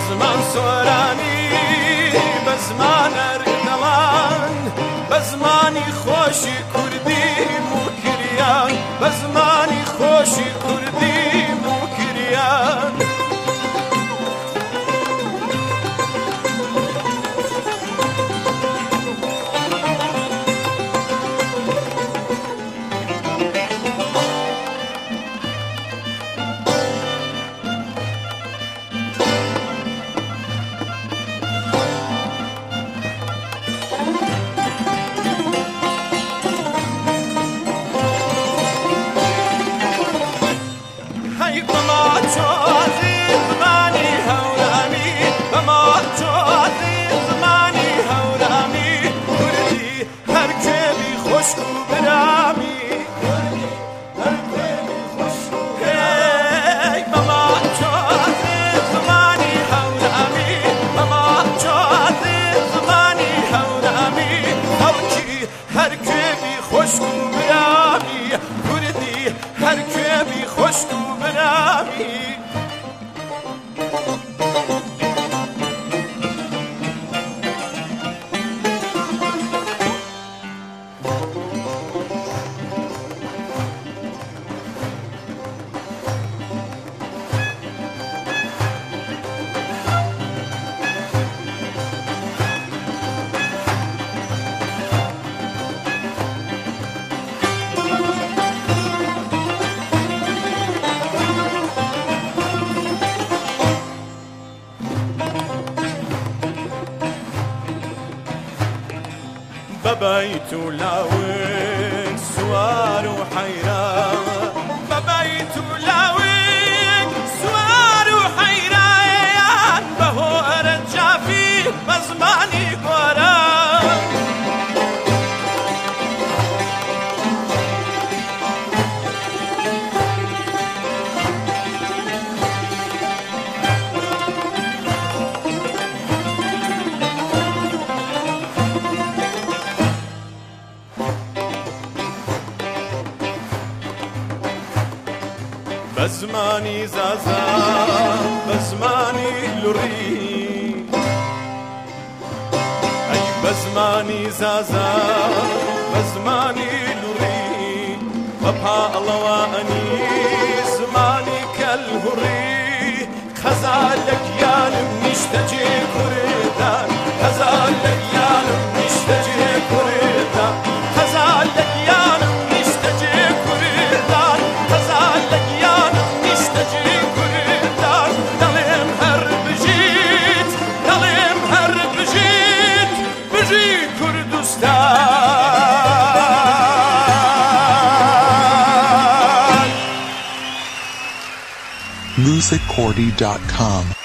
بزمان سۆرانی بە زمان ئەردەڵان بە زمانی خۆشی کوردی موکریان بە زمانی خۆشی کوردی موکریان ببيت لاوين سوار وحيران ببيت لاوين سوار وحيران بهور الجافي بزماني قران بزماني زازا بزماني لوري أي بزماني زازا بزماني لوري ببها الله زماني كالهري خزالك يالم نشتجي كردان خزالك يالم نشتجي كردان خزالك يالم نشتجي كردان خزالك musiccordy.com